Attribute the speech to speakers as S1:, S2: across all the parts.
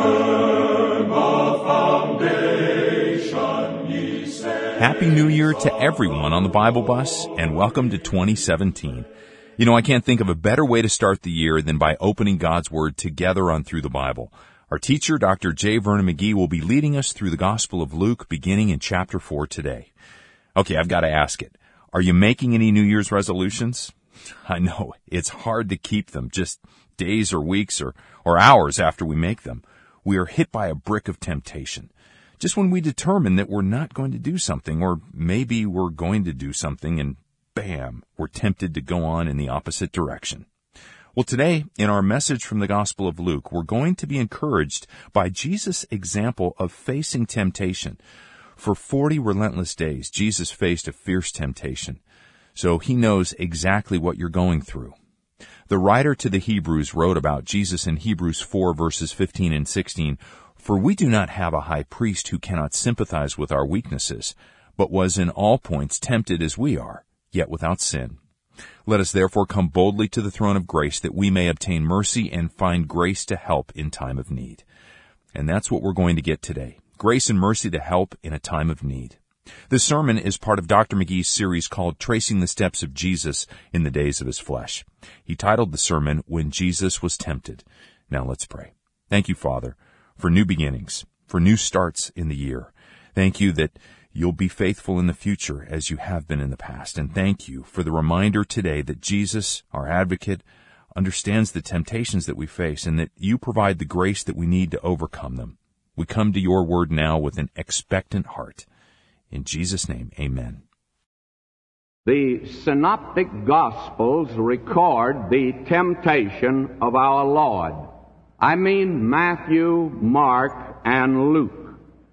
S1: Happy New Year to everyone on the Bible Bus, and welcome to 2017. You know, I can't think of a better way to start the year than by opening God's Word together on Through the Bible. Our teacher, Dr. J. Vernon McGee, will be leading us through the Gospel of Luke, beginning in chapter 4 today. Okay, I've got to ask it. Are you making any New Year's resolutions? I know, it's hard to keep them just days or weeks or hours after we make them. We are hit by a brick of temptation. Just when we determine that we're not going to do something, or maybe we're going to do something, and bam, we're tempted to go on in the opposite direction. Well, today, in our message from the Gospel of Luke, we're going to be encouraged by Jesus' example of facing temptation. For 40 relentless days, Jesus faced a fierce temptation. So he knows exactly what you're going through. The writer to the Hebrews wrote about Jesus in Hebrews 4 verses 15 and 16, "For we do not have a high priest who cannot sympathize with our weaknesses, but was in all points tempted as we are, yet without sin. Let us therefore come boldly to the throne of grace that we may obtain mercy and find grace to help in time of need." And that's what we're going to get today. Grace and mercy to help in a time of need. This sermon is part of Dr. McGee's series called Tracing the Steps of Jesus in the Days of His Flesh. He titled the sermon, When Jesus Was Tempted. Now let's pray. Thank you, Father, for new beginnings, for new starts in the year. Thank you that you'll be faithful in the future as you have been in the past. And thank you for the reminder today that Jesus, our advocate, understands the temptations that we face and that you provide the grace that we need to overcome them. We come to your word now with an expectant heart. In Jesus' name, amen.
S2: The Synoptic Gospels record the temptation of our Lord. I mean Matthew, Mark, and Luke.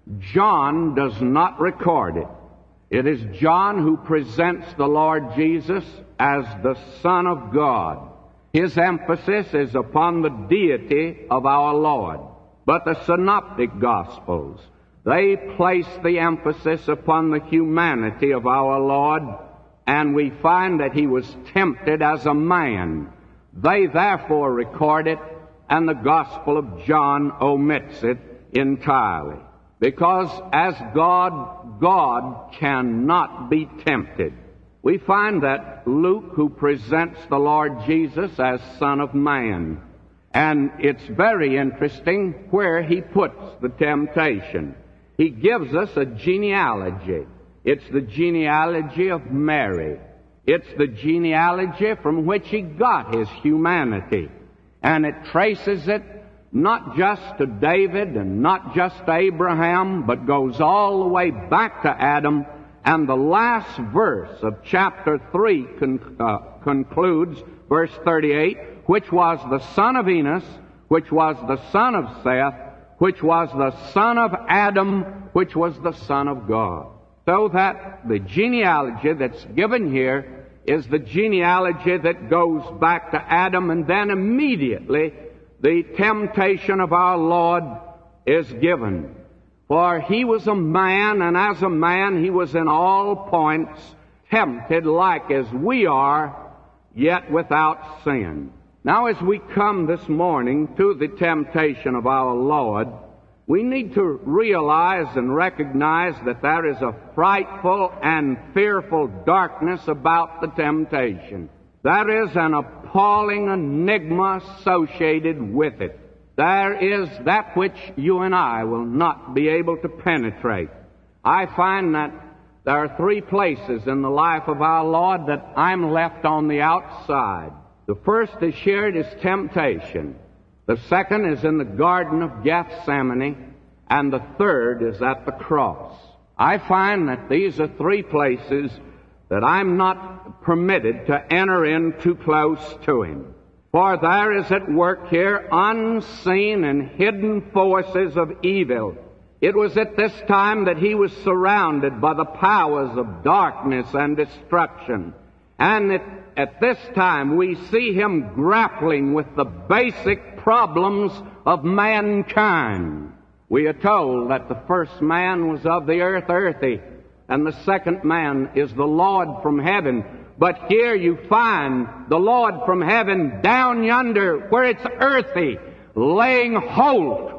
S2: John does not record it. It is John who presents the Lord Jesus as the Son of God. His emphasis is upon the deity of our Lord. But the Synoptic Gospels, they place the emphasis upon the humanity of our Lord, and we find that he was tempted as a man. They therefore record it, and the Gospel of John omits it entirely. Because as God, God cannot be tempted. We find that Luke, who presents the Lord Jesus as Son of Man, and it's very interesting where he puts the temptation. He gives us a genealogy. It's the genealogy of Mary. It's the genealogy from which he got his humanity. And it traces it not just to David and not just to Abraham, but goes all the way back to Adam. And the last verse of chapter 3 concludes, verse 38, which was the son of Enos, which was the son of Seth, which was the son of Adam, which was the Son of God. So that the genealogy that's given here is the genealogy that goes back to Adam, and then immediately the temptation of our Lord is given. For he was a man, and as a man he was in all points tempted like as we are, yet without sin. Now, as we come this morning to the temptation of our Lord, we need to realize and recognize that there is a frightful and fearful darkness about the temptation. There is an appalling enigma associated with it. There is that which you and I will not be able to penetrate. I find that there are three places in the life of our Lord that I'm left on the outside. The first is here, it is temptation. The second is in the Garden of Gethsemane. And the third is at the cross. I find that these are three places that I'm not permitted to enter in too close to him. For there is at work here unseen and hidden forces of evil. It was at this time that he was surrounded by the powers of darkness and destruction. And at this time we see him grappling with the basic problems of mankind. We are told that the first man was of the earth, earthy, and the second man is the Lord from heaven. But here you find the Lord from heaven down yonder where it's earthy, laying hold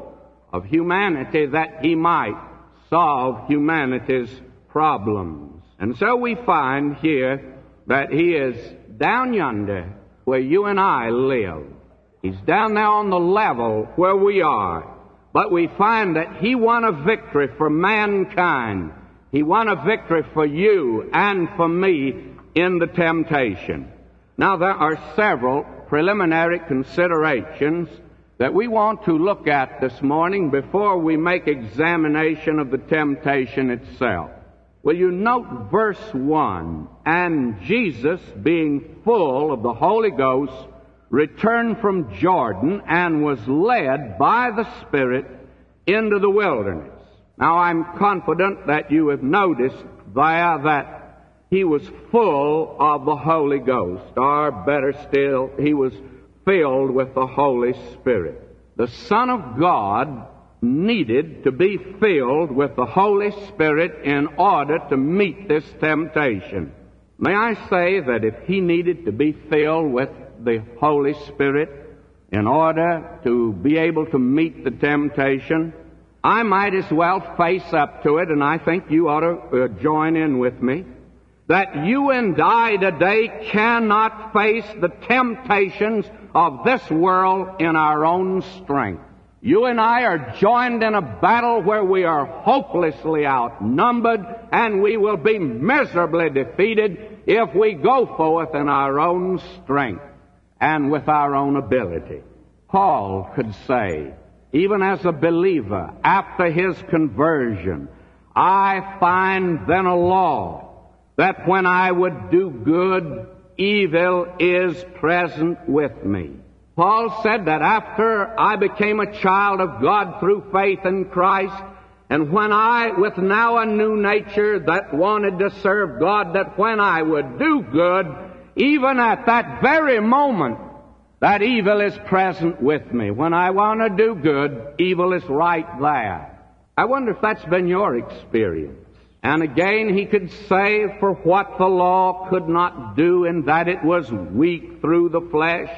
S2: of humanity that he might solve humanity's problems. And so we find here that he is down yonder where you and I live. He's down there on the level where we are. But we find that he won a victory for mankind. He won a victory for you and for me in the temptation. Now, there are several preliminary considerations that we want to look at this morning before we make examination of the temptation itself. Will you note verse 1? And Jesus, being full of the Holy Ghost, returned from Jordan and was led by the Spirit into the wilderness. Now, I'm confident that you have noticed there that he was full of the Holy Ghost, or better still, he was filled with the Holy Spirit. The Son of God needed to be filled with the Holy Spirit in order to meet this temptation. May I say that if he needed to be filled with the Holy Spirit in order to be able to meet the temptation, I might as well face up to it, and I think you ought to join in with me, that you and I today cannot face the temptations of this world in our own strength. You and I are joined in a battle where we are hopelessly outnumbered, and we will be miserably defeated if we go forth in our own strength and with our own ability. Paul could say, even as a believer, after his conversion, I find then a law, that when I would do good, evil is present with me. Paul said that after I became a child of God through faith in Christ, and when I, with now a new nature that wanted to serve God, that when I would do good, even at that very moment, that evil is present with me. When I want to do good, evil is right there. I wonder if that's been your experience. And again, he could say, for what the law could not do, in that it was weak through the flesh,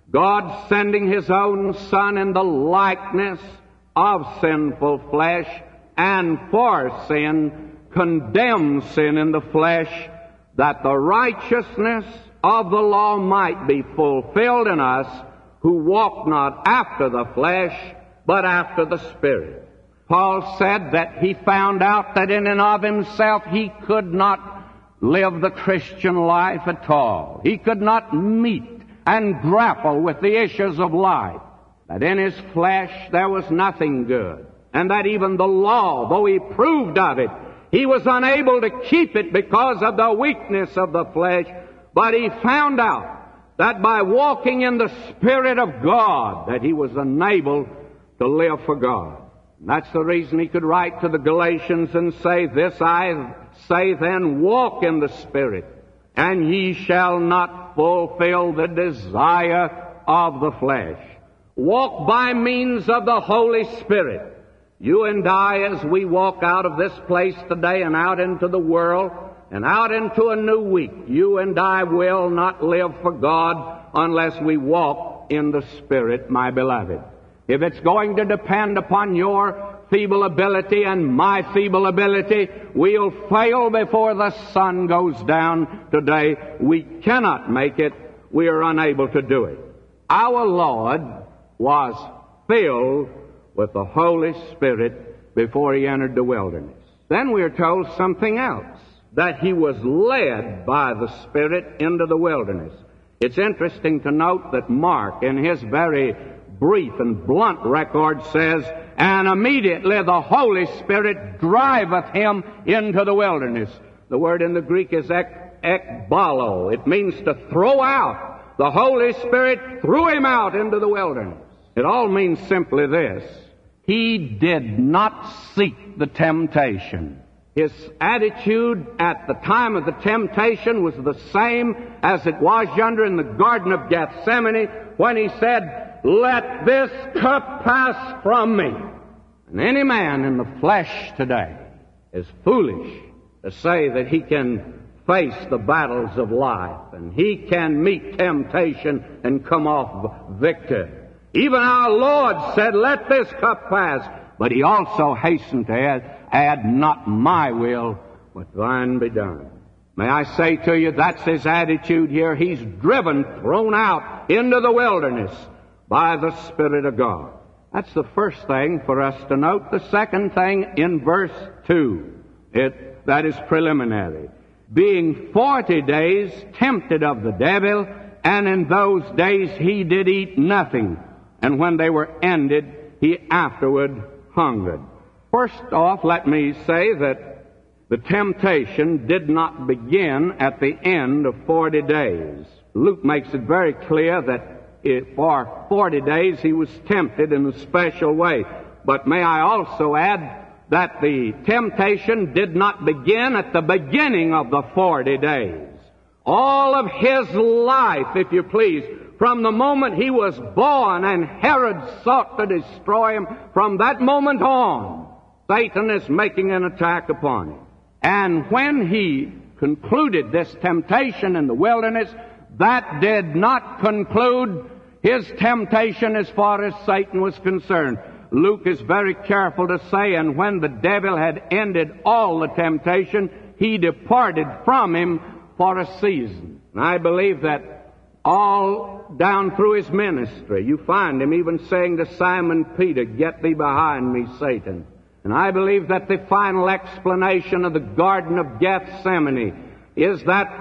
S2: God sending his own Son in the likeness of sinful flesh, and for sin, condemned sin in the flesh, that the righteousness of the law might be fulfilled in us, who walk not after the flesh, but after the Spirit. Paul said that he found out that in and of himself he could not live the Christian life at all. He could not meet and grapple with the issues of life. That in his flesh there was nothing good. And that even the law, though he proved of it, he was unable to keep it because of the weakness of the flesh. But he found out that by walking in the Spirit of God, that he was enabled to live for God. And that's the reason he could write to the Galatians and say, this I say then, walk in the Spirit, and ye shall not fulfill the desire of the flesh. Walk by means of the Holy Spirit. You and I, as we walk out of this place today and out into the world and out into a new week, you and I will not live for God unless we walk in the Spirit, my beloved. If it's going to depend upon your feeble ability and my feeble ability, we'll fail before the sun goes down today. We cannot make it. We are unable to do it. Our Lord was filled with the Holy Spirit before he entered the wilderness. Then we are told something else, that he was led by the Spirit into the wilderness. It's interesting to note that Mark, in his very brief and blunt record, says, and immediately the Holy Spirit driveth him into the wilderness. The word in the Greek is ekbalo. It means to throw out. The Holy Spirit threw him out into the wilderness. It all means simply this: he did not seek the temptation. His attitude at the time of the temptation was the same as it was yonder in the Garden of Gethsemane when he said, let this cup pass from me. And any man in the flesh today is foolish to say that he can face the battles of life and he can meet temptation and come off victor. Even our Lord said, let this cup pass. But he also hastened to add, not my will, but thine be done. May I say to you, that's his attitude here. He's driven, thrown out into the wilderness by the Spirit of God. That's the first thing for us to note. The second thing in verse 2, that is preliminary. Being 40 days tempted of the devil, and in those days he did eat nothing. And when they were ended, he afterward hungered. First off, let me say that the temptation did not begin at the end of 40 days. Luke makes it very clear that for 40 days he was tempted in a special way. But may I also add that the temptation did not begin at the beginning of the 40 days. All of his life, if you please, from the moment he was born and Herod sought to destroy him, from that moment on, Satan is making an attack upon him. And when he concluded this temptation in the wilderness, that did not conclude his temptation as far as Satan was concerned. Luke is very careful to say, and when the devil had ended all the temptation, he departed from him for a season. And I believe that all down through his ministry, you find him even saying to Simon Peter, "Get thee behind me, Satan." And I believe that the final explanation of the Garden of Gethsemane is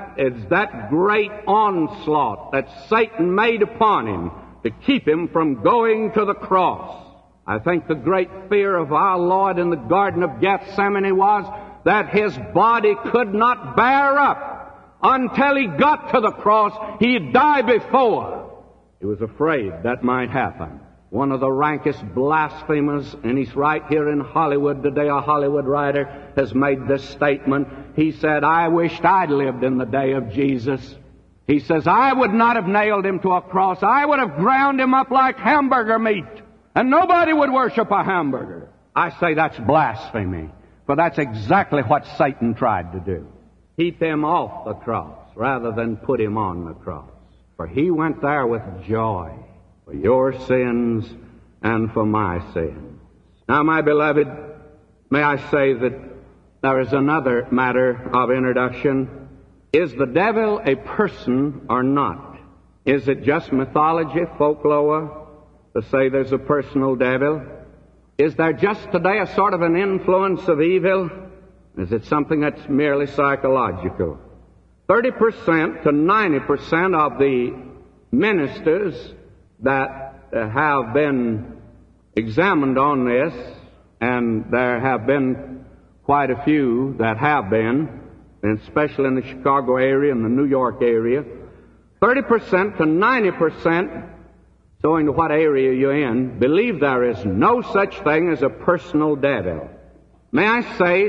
S2: that great onslaught that Satan made upon him to keep him from going to the cross. I think the great fear of our Lord in the Garden of Gethsemane was that his body could not bear up until he got to the cross. He'd die before. He was afraid that might happen. One of the rankest blasphemers, and he's right here in Hollywood today, a Hollywood writer has made this statement. He said, "I wished I'd lived in the day of Jesus." He says, "I would not have nailed him to a cross. I would have ground him up like hamburger meat, and nobody would worship a hamburger." I say that's blasphemy, for that's exactly what Satan tried to do. Keep him off the cross rather than put him on the cross. For he went there with joy for your sins and for my sins. Now, my beloved, may I say that there is another matter of introduction. Is the devil a person or not? Is it just mythology, folklore, to say there's a personal devil? Is there just today a sort of an influence of evil? Is it something that's merely psychological? 30% to 90% of the ministers that have been examined on this, and there have been quite a few that have been, and especially in the Chicago area and the New York area, 30% to 90%, so into what area you're in, believe there is no such thing as a personal devil. May I say,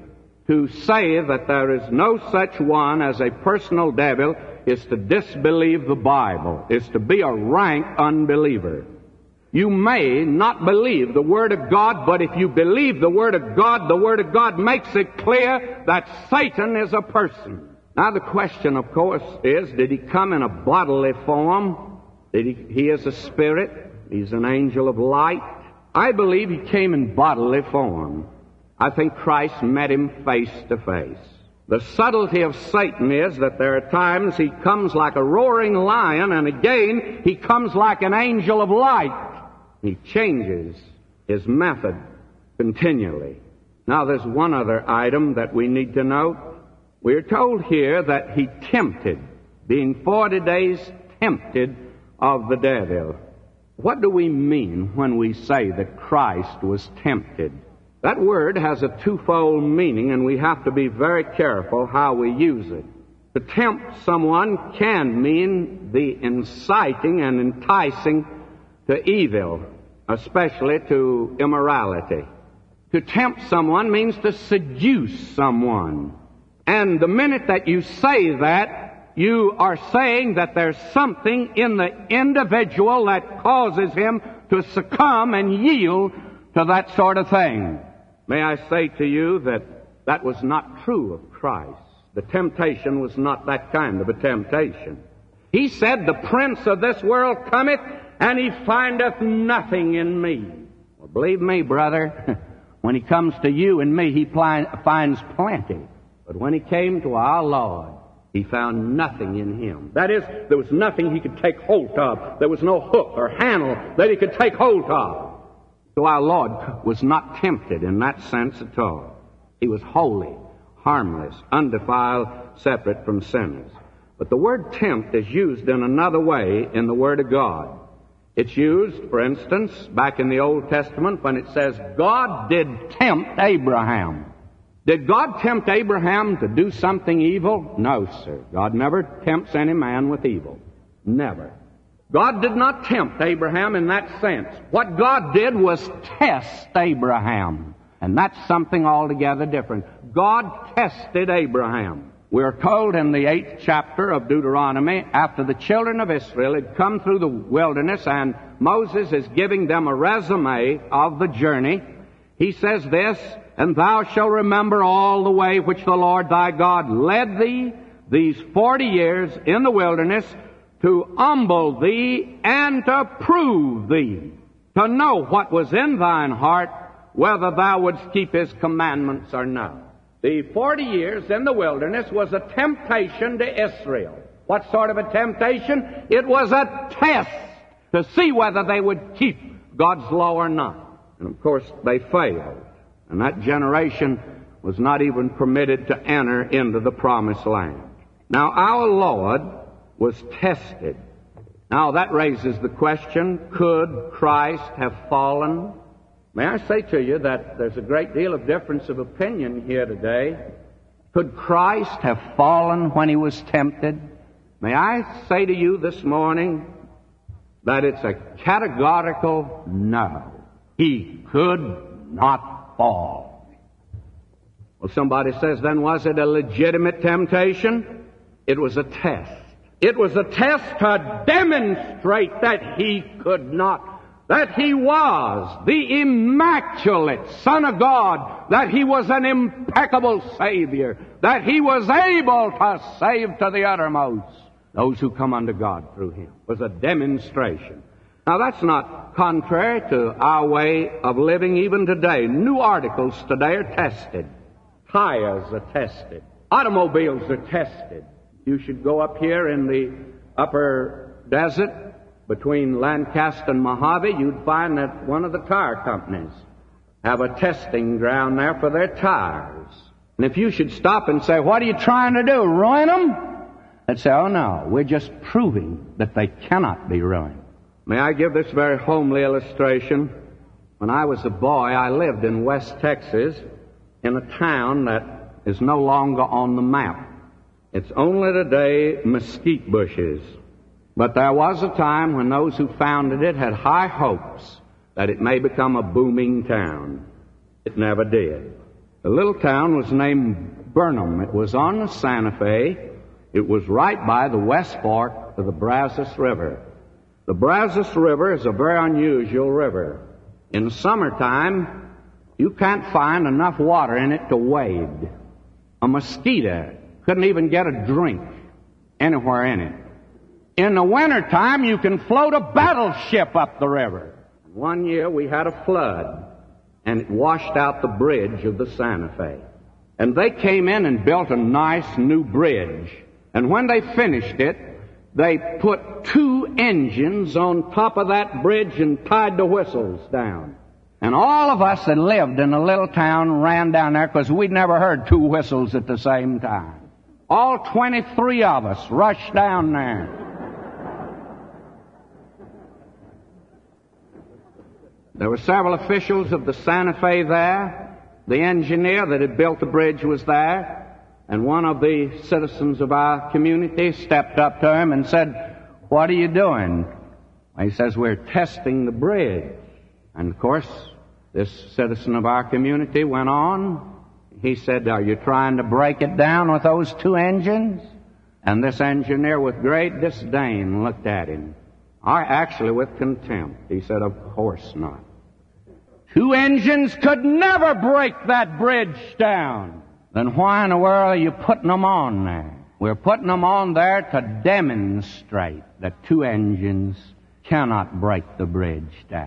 S2: to say that there is no such one as a personal devil is to disbelieve the Bible, is to be a rank unbeliever. You may not believe the Word of God, but if you believe the Word of God makes it clear that Satan is a person. Now the question, of course, is, did he come in a bodily form? He is a spirit. He's an angel of light. I believe he came in bodily form. I think Christ met him face to face. The subtlety of Satan is that there are times he comes like a roaring lion, and again he comes like an angel of light. He changes his method continually. Now there's one other item that we need to note. We're told here that he tempted, being 40 days tempted of the devil. What do we mean when we say that Christ was tempted? That word has a twofold meaning, and we have to be very careful how we use it. To tempt someone can mean the inciting and enticing to evil, especially to immorality. To tempt someone means to seduce someone. And the minute that you say that, you are saying that there's something in the individual that causes him to succumb and yield to that sort of thing. May I say to you that that was not true of Christ. The temptation was not that kind of a temptation. He said, "The prince of this world cometh, and he findeth nothing in me." Well, Believe me, brother, when he comes to you and me, he finds plenty. But when he came to our Lord, he found nothing in him. That is, there was nothing he could take hold of. There was no hook or handle that he could take hold of. So our Lord was not tempted in that sense at all. He was holy, harmless, undefiled, separate from sinners. But the word tempt is used in another way in the Word of God. It's used, for instance, back in the Old Testament when it says, God did tempt Abraham. Did God tempt Abraham to do something evil? No, sir. God never tempts any man with evil. Never. God did not tempt Abraham in that sense. What God did was test Abraham. And that's something altogether different. God tested Abraham. We're told in the 8th chapter of Deuteronomy, after the children of Israel had come through the wilderness and Moses is giving them a resume of the journey, he says this, and thou shalt remember all the way which the Lord thy God led thee these 40 years in the wilderness to humble thee and to prove thee, to know what was in thine heart, whether thou wouldst keep his commandments or not. The 40 years in the wilderness was a temptation to Israel. What sort of a temptation? It was a test to see whether they would keep God's law or not. And of course, they failed. And that generation was not even permitted to enter into the promised land. Now, our Lord was tested. Now, that raises the question, could Christ have fallen? May I say to you that there's a great deal of difference of opinion here today. Could Christ have fallen when he was tempted? May I say to you this morning that it's a categorical no. He could not fall. Well, somebody says, then was it a legitimate temptation? It was a test. It was a test to demonstrate that he could not, that he was the immaculate Son of God, that he was an impeccable Savior, that he was able to save to the uttermost those who come unto God through him. It was a demonstration. Now, that's not contrary to our way of living even today. New articles today are tested. Tires are tested. Automobiles are tested. You should go up here in the upper desert between Lancaster and Mojave, you'd find that one of the tire companies have a testing ground there for their tires. And if you should stop and say, what are you trying to do, ruin them? They'd say, oh no, we're just proving that they cannot be ruined. May I give this very homely illustration? When I was a boy, I lived in West Texas in a town that is no longer on the map. It's only today mesquite bushes. But there was a time when those who founded it had high hopes that it may become a booming town. It never did. The little town was named Burnham. It was on the Santa Fe. It was right by the West Fork of the Brazos River. The Brazos River is a very unusual river. In summertime, you can't find enough water in it to wade. A mosquito couldn't even get a drink anywhere in it. In the wintertime, you can float a battleship up the river. One year we had a flood, and it washed out the bridge of the Santa Fe. And they came in and built a nice new bridge. And when they finished it, they put 2 engines on top of that bridge and tied the whistles down. And all of us that lived in a little town ran down there because we'd never heard 2 whistles at the same time. All 23 of us rushed down there. There were several officials of the Santa Fe there. The engineer that had built the bridge was there. And one of the citizens of our community stepped up to him and said, what are you doing? He says, we're testing the bridge. And of course, this citizen of our community went on. He said, are you trying to break it down with those 2 engines? And this engineer with great disdain looked at him. Actually with contempt. He said, of course not. 2 engines could never break that bridge down. Then why in the world are you putting them on there? We're putting them on there to demonstrate that 2 engines cannot break the bridge down.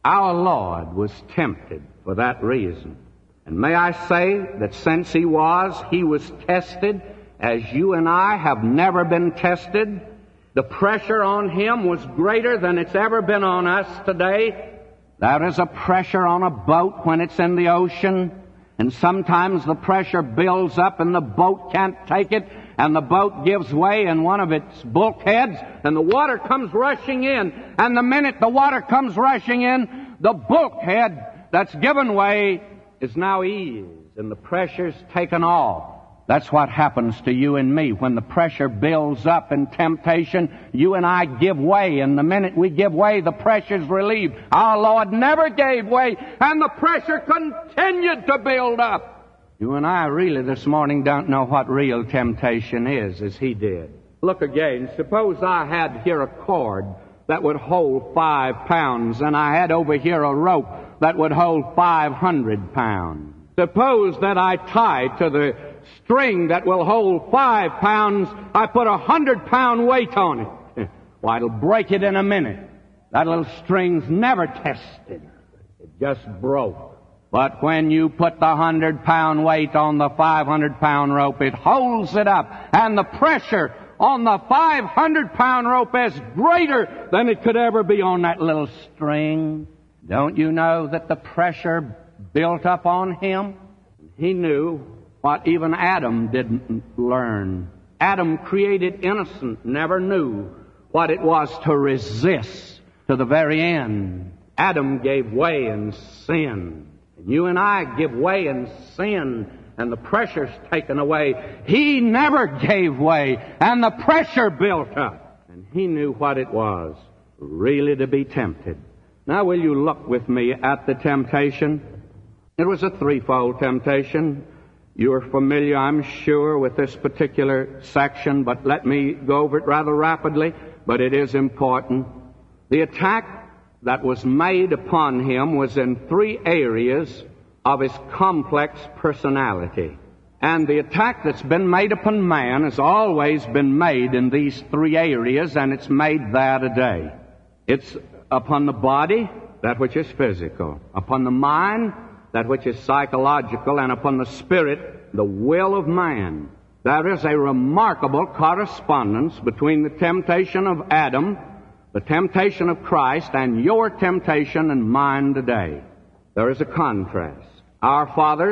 S2: Our Lord was tempted for that reason. And may I say that since He was tested as you and I have never been tested. The pressure on Him was greater than it's ever been on us today. There is a pressure on a boat when it's in the ocean, and sometimes the pressure builds up and the boat can't take it, and the boat gives way in one of its bulkheads, and the water comes rushing in. And the minute the water comes rushing in, the bulkhead that's given way is now eased, and the pressure's taken off. That's what happens to you and me. When the pressure builds up in temptation, you and I give way, and the minute we give way, the pressure's relieved. Our Lord never gave way, and the pressure continued to build up. You and I really this morning don't know what real temptation is, as He did. Look again. Suppose I had here a cord that would hold 5 pounds, and I had over here a rope that would hold 500 pounds. Suppose that I tie to the string that will hold 5 pounds, I put 100-pound weight on it. Why, it'll break it in a minute. That little string's never tested. It just broke. But when you put the 100-pound weight on the 500-pound rope, it holds it up. And the pressure on the 500-pound rope is greater than it could ever be on that little string. Don't you know that the pressure built up on Him? He knew what even Adam didn't learn. Adam, created innocent, never knew what it was to resist to the very end. Adam gave way in sin. And you and I give way in sin, and the pressure's taken away. He never gave way, and the pressure built up. And He knew what it was really to be tempted. Now will you look with me at the temptation? It was a threefold temptation. You are familiar, I'm sure, with this particular section, but let me go over it rather rapidly, but it is important. The attack that was made upon him was in 3 areas of his complex personality. And the attack that's been made upon man has always been made in these 3 areas, and it's made there today. It's upon the body, that which is physical; upon the mind, that which is psychological; and upon the spirit, the will of man. There is a remarkable correspondence between the temptation of Adam, the temptation of Christ, and your temptation and mine today. There is a contrast. Our father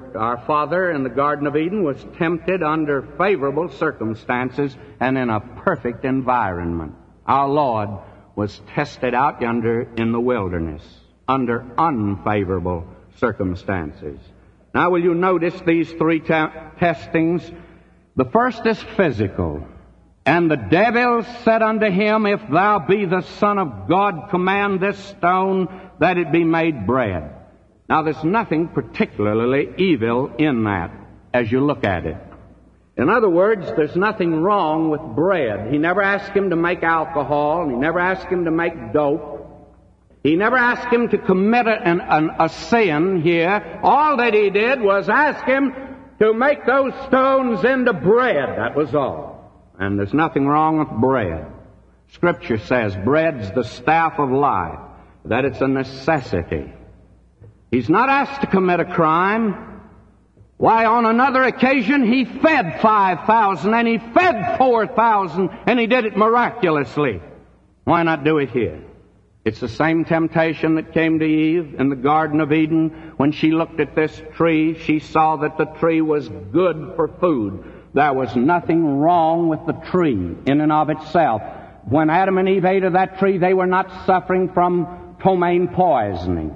S2: in the Garden of Eden was tempted under favorable circumstances and in a perfect environment. Our Lord was tested out in the wilderness under unfavorable circumstances. Now will you notice these 3 testings? The first is physical. And the devil said unto him, If thou be the Son of God, command this stone that it be made bread. Now there's nothing particularly evil in that as you look at it. In other words, there's nothing wrong with bread. He never asked him to make alcohol. He never asked him to make dope. He never asked him to commit a sin here. All that he did was ask him to make those stones into bread. That was all. And there's nothing wrong with bread. Scripture says bread's the staff of life, that it's a necessity. He's not asked to commit a crime. Why, on another occasion, he fed 5,000 and he fed 4,000, and he did it miraculously. Why not do it here? It's the same temptation that came to Eve in the Garden of Eden. When she looked at this tree, she saw that the tree was good for food. There was nothing wrong with the tree in and of itself. When Adam and Eve ate of that tree, they were not suffering from ptomaine poisoning.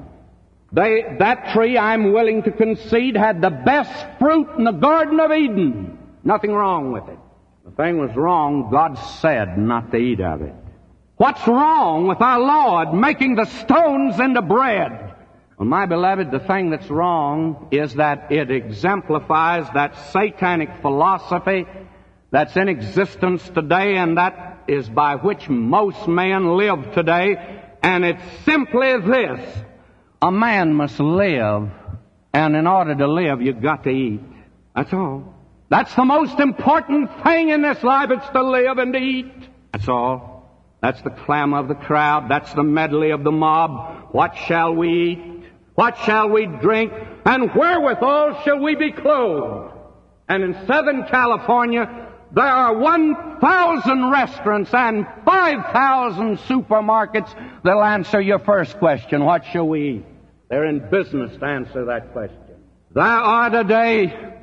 S2: That tree, I'm willing to concede, had the best fruit in the Garden of Eden. Nothing wrong with it. The thing was wrong, God said not to eat of it. What's wrong with our Lord making the stones into bread? Well, my beloved, the thing that's wrong is that it exemplifies that satanic philosophy that's in existence today, and that is by which most men live today. And it's simply this: a man must live, and in order to live, you've got to eat. That's all. That's the most important thing in this life. It's to live and to eat. That's all. That's the clamor of the crowd. That's the medley of the mob. What shall we eat? What shall we drink? And wherewithal shall we be clothed? And in Southern California, there are 1,000 restaurants and 5,000 supermarkets that'll answer your first question, what shall we eat? They're in business to answer that question. There are today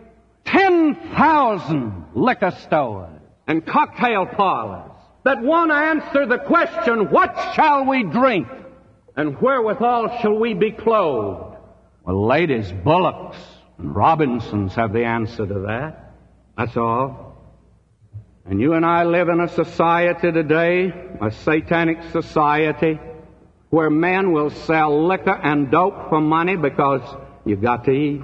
S2: 10,000 liquor stores and cocktail parlors that want to answer the question, what shall we drink? And wherewithal shall we be clothed? Well, ladies, Bullocks and Robinsons have the answer to that. That's all. And you and I live in a society today, a satanic society, where men will sell liquor and dope for money because you've got to eat.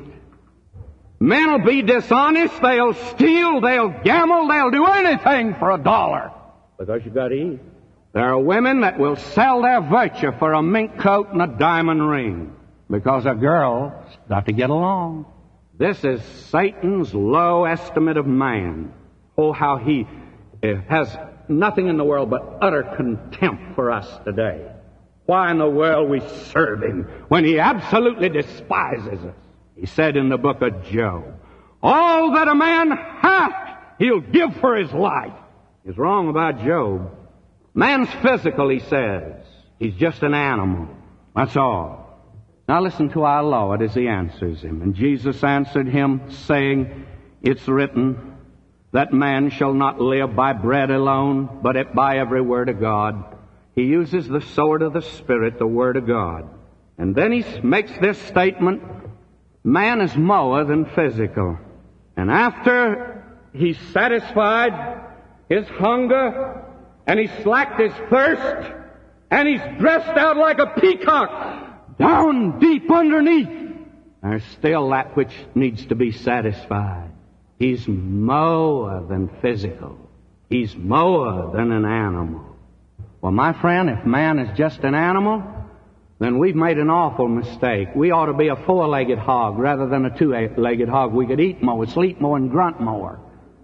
S2: Men will be dishonest, they'll steal, they'll gamble, they'll do anything for $1 because you've got to eat. There are women that will sell their virtue for a mink coat and a diamond ring because a girl's got to get along. This is Satan's low estimate of man. Oh, how he has nothing in the world but utter contempt for us today. Why in the world we serve him when he absolutely despises us? He said in the book of Job, all that a man hath, he'll give for his life. He's wrong about Job. Man's physical, he says. He's just an animal. That's all. Now listen to our Lord as he answers him. And Jesus answered him, saying, it's written that man shall not live by bread alone, but by every word of God. He uses the sword of the Spirit, the Word of God. And then he makes this statement, man is more than physical. And after he's satisfied his hunger, and he's slacked his thirst, and he's dressed out like a peacock, down deep underneath, there's still that which needs to be satisfied. He's more than physical. He's more than an animal. Well, my friend, if man is just an animal, then we've made an awful mistake. We ought to be a four-legged hog rather than a two-legged hog. We could eat more, sleep more, and grunt more.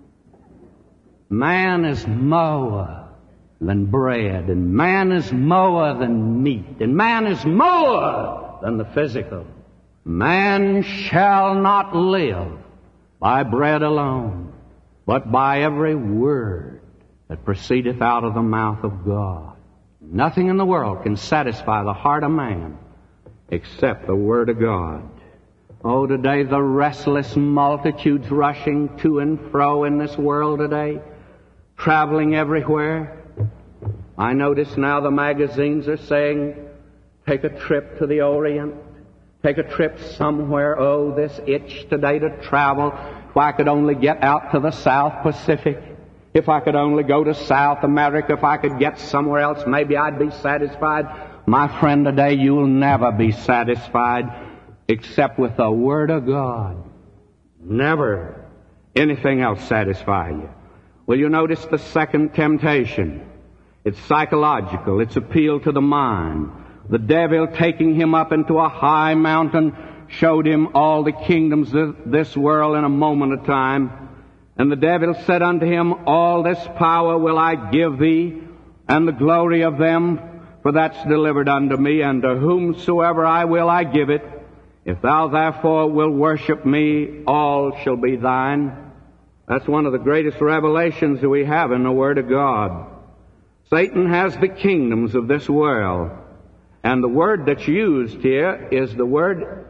S2: Man is more than bread, and man is more than meat, and man is more than the physical. Man shall not live by bread alone, but by every word that proceedeth out of the mouth of God. Nothing in the world can satisfy the heart of man except the Word of God. Oh, today the restless multitudes rushing to and fro in this world today, traveling everywhere. I notice now the magazines are saying, take a trip to the Orient, take a trip somewhere. Oh, this itch today to travel. If I could only get out to the South Pacific, if I could only go to South America, if I could get somewhere else, maybe I'd be satisfied. My friend, today you'll never be satisfied except with the Word of God. Never anything else satisfy you. Will you notice the second temptation? It's psychological. It's appeal to the mind. The devil, taking him up into a high mountain, showed him all the kingdoms of this world in a moment of time. And the devil said unto him, all this power will I give thee, and the glory of them, for that's delivered unto me, and to whomsoever I will I give it. If thou therefore wilt worship me, all shall be thine. That's one of the greatest revelations that we have in the Word of God. Satan has the kingdoms of this world. And the word that's used here is the word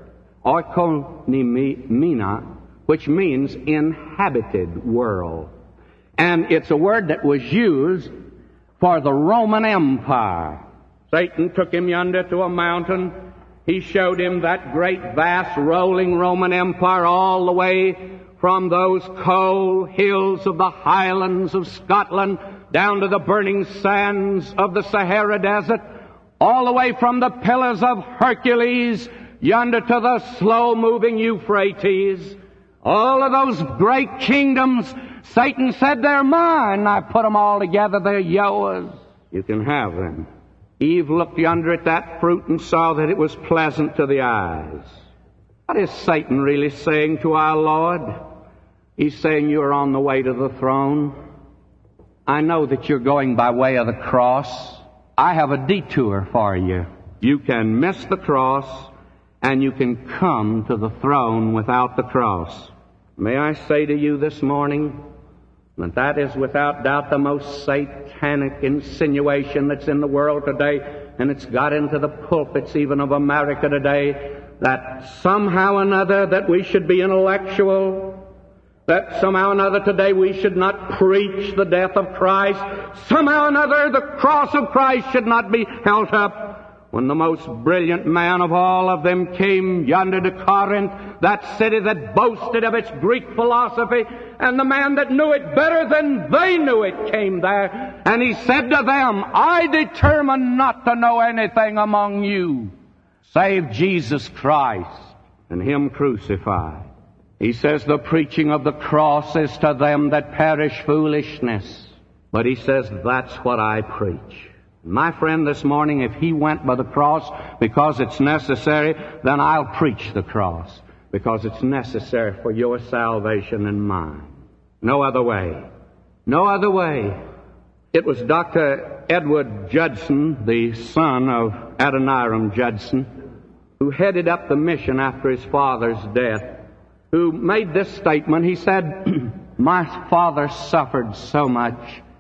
S2: oikonomena, which means inhabited world. And it's a word that was used for the Roman Empire. Satan took him yonder to a mountain. He showed him that great, vast, rolling Roman Empire all the way from those cold hills of the highlands of Scotland down to the burning sands of the Sahara Desert, all the way from the pillars of Hercules yonder to the slow-moving Euphrates. All of those great kingdoms, Satan said, they're mine. I put them all together. They're yours. You can have them. Eve looked yonder at that fruit and saw that it was pleasant to the eyes. What is Satan really saying to our Lord? He's saying, you're on the way to the throne. I know that you're going by way of the cross. I have a detour for you. You can miss the cross, and you can come to the throne without the cross. May I say to you this morning that is without doubt the most satanic insinuation that's in the world today, and it's got into the pulpits even of America today, that somehow or another that we should be intellectual, that somehow or another today we should not preach the death of Christ, somehow or another the cross of Christ should not be held up. When the most brilliant man of all of them came yonder to Corinth, that city that boasted of its Greek philosophy, and the man that knew it better than they knew it came there, and he said to them, I determine not to know anything among you save Jesus Christ and Him crucified. He says the preaching of the cross is to them that perish foolishness. But he says, that's what I preach. My friend, this morning, if he went by the cross because it's necessary, then I'll preach the cross because it's necessary for your salvation and mine. No other way. No other way. It was Dr. Edward Judson, the son of Adoniram Judson, who headed up the mission after his father's death, who made this statement. He said, my father suffered so much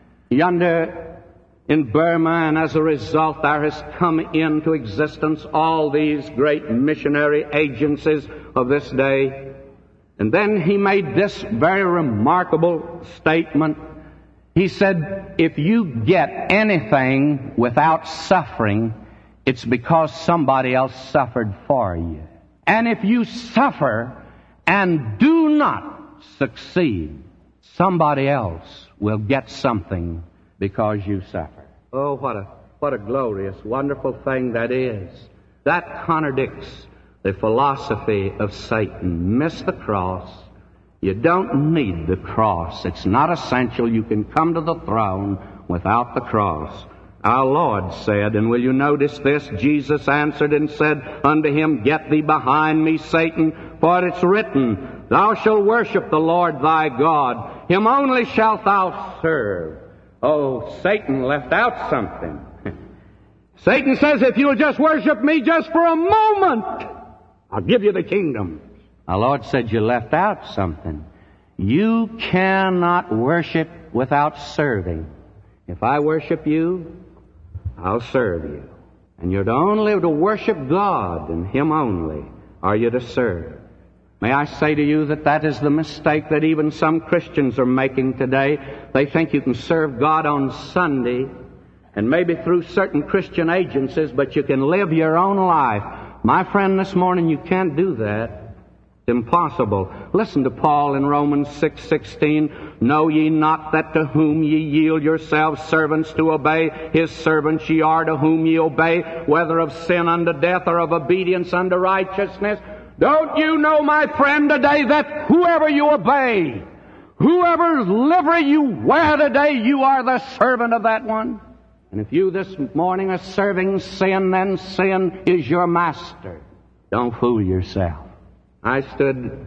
S2: yonder in Burma, and as a result there has come into existence all these great missionary agencies of this day. And then he made this very remarkable statement. He said, if you get anything without suffering, it's because somebody else suffered for you. And if you suffer and do not succeed, somebody else will get something because you suffer. Oh, what a glorious, wonderful thing that is. That contradicts the philosophy of Satan. Miss the cross. You don't need the cross. It's not essential. You can come to the throne without the cross. Our Lord said, and will you notice this? Jesus answered and said unto him, Get thee behind me, Satan, for it's written, Thou shalt worship the Lord thy God. Him only shalt thou serve. Oh, Satan left out something. Satan says, if you'll just worship me just for a moment, I'll give you the kingdom. Our Lord said you left out something. You cannot worship without serving. If I worship you, I'll serve you. And you're only to worship God and Him only are you to serve. May I say to you that is the mistake that even some Christians are making today. They think you can serve God on Sunday and maybe through certain Christian agencies, but you can live your own life. My friend, this morning you can't do that. It's impossible. Listen to Paul in Romans 6:16. Know ye not that to whom ye yield yourselves servants to obey, his servants ye are to whom ye obey, whether of sin unto death or of obedience unto righteousness? Don't you know, my friend, today that whoever you obey, whoever's livery you wear today, you are the servant of that one? And if you this morning are serving sin, then sin is your master. Don't fool yourself. I stood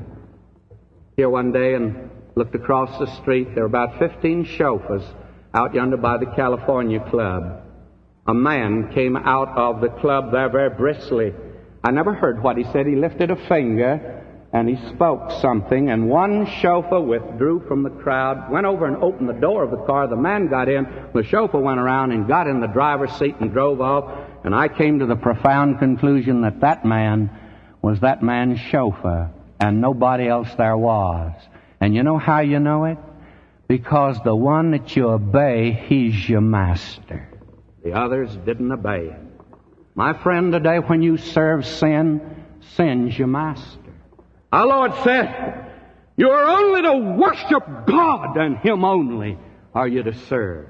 S2: here one day and looked across the street. There were about 15 chauffeurs out yonder by the California Club. A man came out of the club there very briskly. I never heard what he said. He lifted a finger and he spoke something, and one chauffeur withdrew from the crowd, went over and opened the door of the car. The man got in. The chauffeur went around and got in the driver's seat and drove off. And I came to the profound conclusion that that man was that man's chauffeur and nobody else there was. And you know how you know it? Because the one that you obey, he's your master. The others didn't obey him. My friend, today when you serve sin, sin's your master. Our Lord said, you are only to worship God and Him only are you to serve.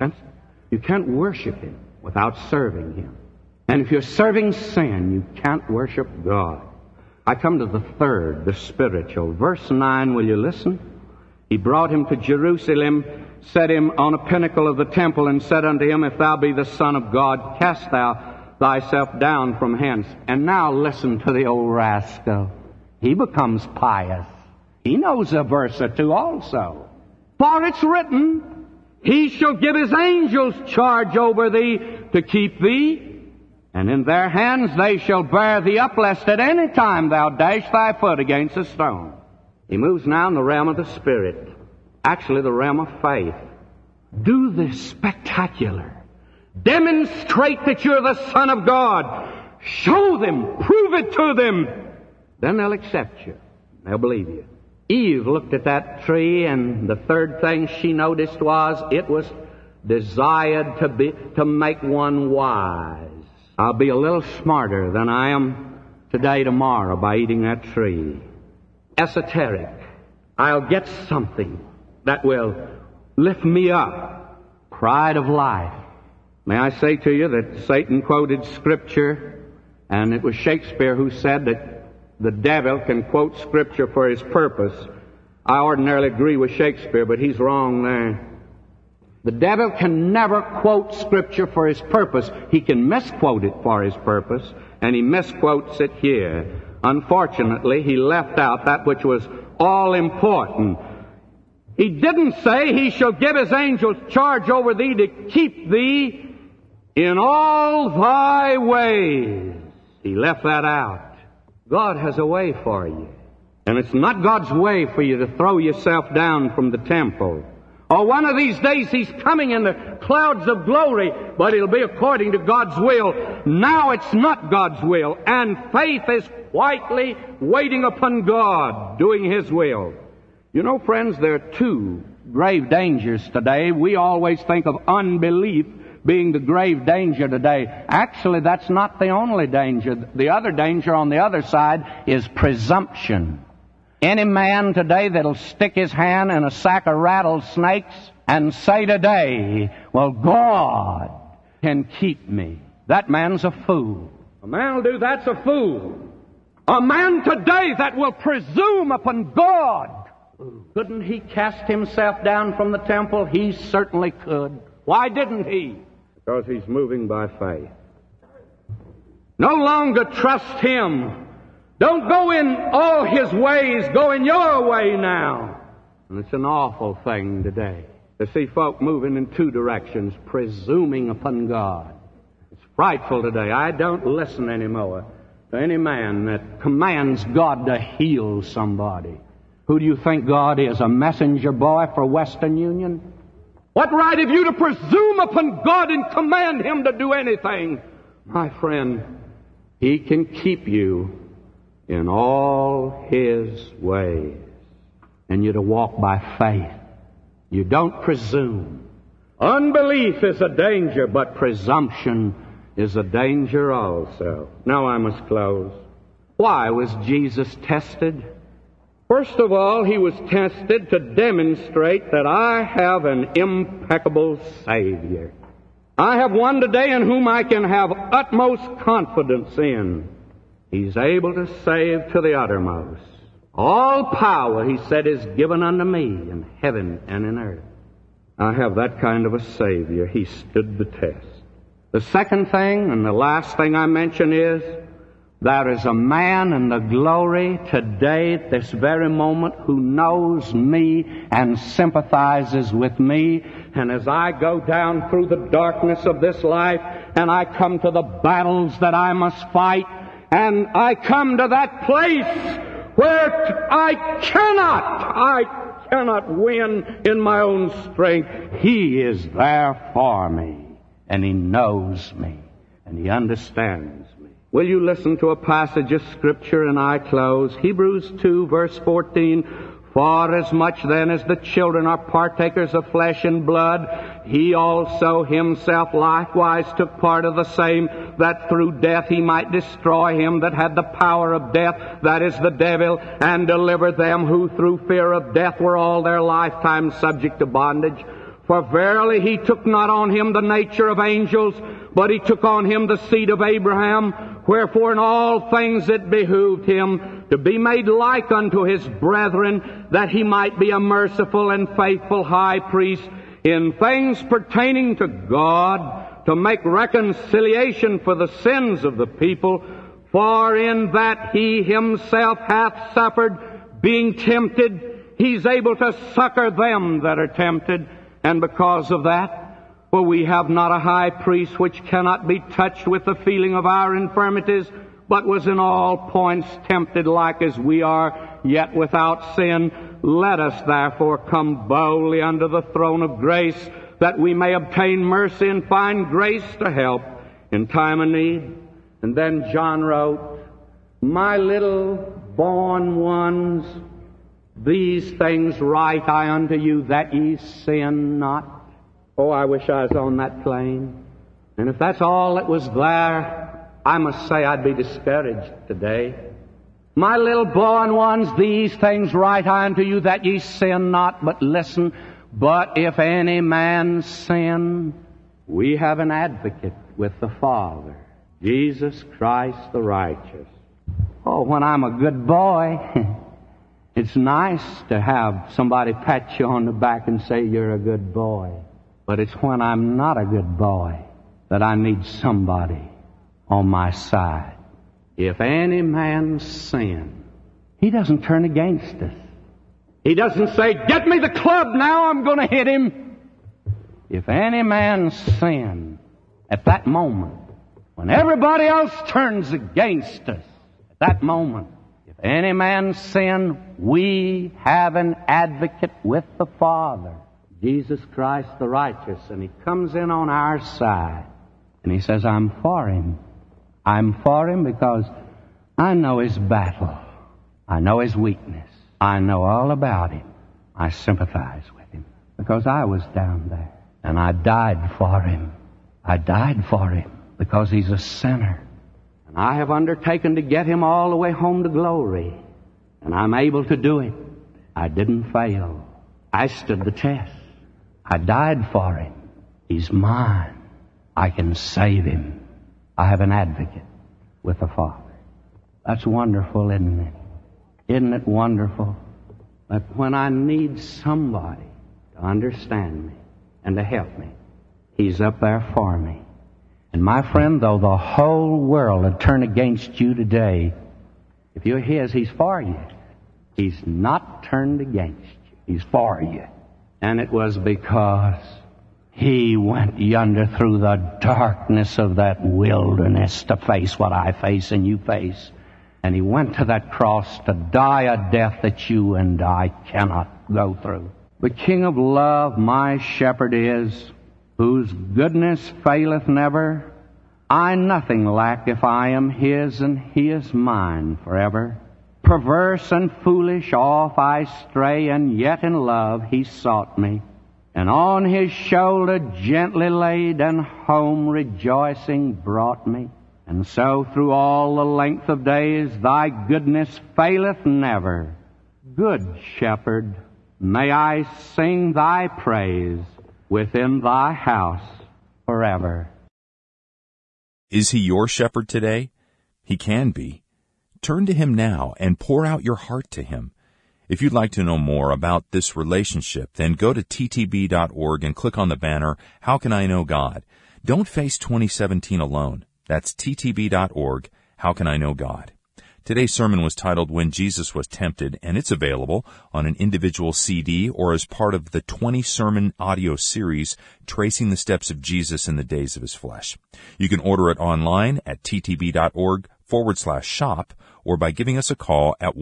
S2: You can't worship Him without serving Him. And if you're serving sin, you can't worship God. I come to the third, the spiritual. Verse 9, will you listen? He brought him to Jerusalem, set him on a pinnacle of the temple, and said unto him, If thou be the Son of God, cast thou thyself down from hence. And now listen to the old rascal. He becomes pious. He knows a verse or two also. For it's written, He shall give His angels charge over thee to keep thee, and in their hands they shall bear thee up, lest at any time thou dash thy foot against a stone. He moves now in the realm of the Spirit, actually the realm of faith. Do this spectacular. Demonstrate that you're the Son of God. Show them, prove it to them. Then they'll accept you. They'll believe you. Eve looked at that tree, and the third thing she noticed was it was desired to make one wise. I'll be a little smarter than I am today, tomorrow, by eating that tree. Esoteric. I'll get something that will lift me up. Pride of life. May I say to you that Satan quoted Scripture, and it was Shakespeare who said that the devil can quote Scripture for his purpose. I ordinarily agree with Shakespeare, but he's wrong there. The devil can never quote Scripture for his purpose. He can misquote it for his purpose, and he misquotes it here. Unfortunately, he left out that which was all important. He didn't say, He shall give His angels charge over thee to keep thee in all thy ways. He left that out. God has a way for you. And it's not God's way for you to throw yourself down from the temple. Or one of these days He's coming in the clouds of glory, but it'll be according to God's will. Now it's not God's will, and faith is quietly waiting upon God, doing His will. You know, friends, there are two grave dangers today. We always think of unbelief being the grave danger today. Actually, that's not the only danger. The other danger on the other side is presumption. Any man today that'll stick his hand in a sack of rattlesnakes and say today, well, God can keep me, that man's a fool. A man will do that's a fool. A man today that will presume upon God, couldn't he cast himself down from the temple? He certainly could. Why didn't he? Because he's moving by faith. No longer trust Him. Don't go in all His ways. Go in your way now. And it's an awful thing today to see folk moving in two directions, presuming upon God. It's frightful today. I don't listen anymore to any man that commands God to heal somebody. Who do you think God is? A messenger boy for Western Union? What right have you to presume upon God and command Him to do anything? My friend, He can keep you in all His ways. And you're to walk by faith. You don't presume. Unbelief is a danger, but presumption is a danger also. Now I must close. Why was Jesus tested? First of all, He was tested to demonstrate that I have an impeccable Savior. I have one today in whom I can have utmost confidence in. He's able to save to the uttermost. All power, He said, is given unto me in heaven and in earth. I have that kind of a Savior. He stood the test. The second thing, and the last thing I mention is, there is a man in the glory today at this very moment who knows me and sympathizes with me. And as I go down through the darkness of this life and I come to the battles that I must fight, and I come to that place where I cannot win in my own strength, He is there for me, and He knows me, and He understands me. Will you listen to a passage of Scripture, and I close. Hebrews 2, verse 14. For as much then as the children are partakers of flesh and blood, He also Himself likewise took part of the same, that through death He might destroy him that had the power of death, that is the devil, and deliver them who through fear of death were all their lifetime subject to bondage. For verily He took not on Him the nature of angels, but He took on Him the seed of Abraham. Wherefore in all things it behooved Him to be made like unto His brethren, that He might be a merciful and faithful high priest in things pertaining to God, to make reconciliation for the sins of the people. For in that He Himself hath suffered, being tempted, He's able to succor them that are tempted. And because of that, for we have not a high priest which cannot be touched with the feeling of our infirmities, but was in all points tempted like as we are, yet without sin. Let us therefore come boldly unto the throne of grace, that we may obtain mercy and find grace to help in time of need. And then John wrote, My little born ones, these things write I unto you, that ye sin not. Oh, I wish I was on that plane. And if that's all that was there, I must say I'd be discouraged today. My little born ones, these things write I unto you, that ye sin not. But listen, but if any man sin, we have an advocate with the Father, Jesus Christ the righteous. Oh, when I'm a good boy, it's nice to have somebody pat you on the back and say you're a good boy. But it's when I'm not a good boy that I need somebody on my side. If any man sin, he doesn't turn against us. He doesn't say, get me the club now, I'm going to hit him. If any man sin, at that moment, when everybody else turns against us, at that moment, if any man sin, we have an advocate with the Father, Jesus Christ the righteous. And He comes in on our side and He says, I'm for him. I'm for him because I know his battle. I know his weakness. I know all about him. I sympathize with him because I was down there and I died for him. I died for him because he's a sinner. And I have undertaken to get him all the way home to glory. And I'm able to do it. I didn't fail. I stood the test. I died for him. He's mine. I can save him. I have an advocate with the Father. That's wonderful, isn't it? Isn't it wonderful that when I need somebody to understand me and to help me, He's up there for me. And my friend, though the whole world would turn against you today, if you're His, He's for you. He's not turned against you. He's for you. And it was because He went yonder through the darkness of that wilderness to face what I face and you face. And He went to that cross to die a death that you and I cannot go through. The King of love, my shepherd is, whose goodness faileth never. I nothing lack if I am His, and He is mine forever. Perverse and foolish off I stray, and yet in love He sought me, and on His shoulder gently laid, and home rejoicing brought me. And so through all the length of days Thy goodness faileth never. Good Shepherd, may I sing Thy praise within Thy house forever.
S1: Is He your shepherd today? He can be. Turn to Him now and pour out your heart to Him. If you'd like to know more about this relationship, then go to ttb.org and click on the banner, How Can I Know God? Don't face 2017 alone. That's ttb.org, How Can I Know God? Today's sermon was titled When Jesus Was Tempted, and it's available on an individual CD or as part of the 20-sermon audio series tracing the steps of Jesus in the days of His flesh. You can order it online at ttb.org/shop or by giving us a call at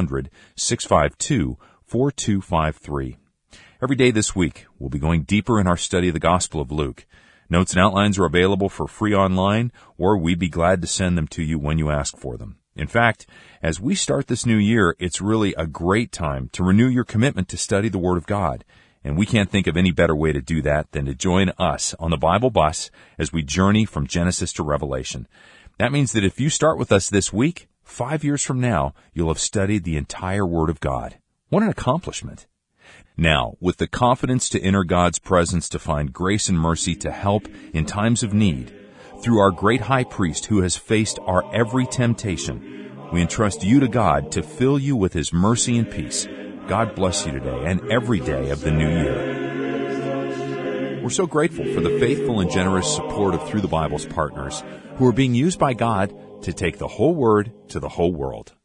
S1: 1-800-652-4253. Every day this week, we'll be going deeper in our study of the Gospel of Luke. Notes and outlines are available for free online, or we'd be glad to send them to you when you ask for them. In fact, as we start this new year, it's really a great time to renew your commitment to study the Word of God. And we can't think of any better way to do that than to join us on the Bible Bus as we journey from Genesis to Revelation. That means that if you start with us this week, 5 years from now, you'll have studied the entire Word of God. What an accomplishment. Now, with the confidence to enter God's presence to find grace and mercy to help in times of need, through our great high priest who has faced our every temptation, we entrust you to God to fill you with His mercy and peace. God bless you today and every day of the new year. We're so grateful for the faithful and generous support of Through the Bible's partners who are being used by God to take the whole Word to the whole world.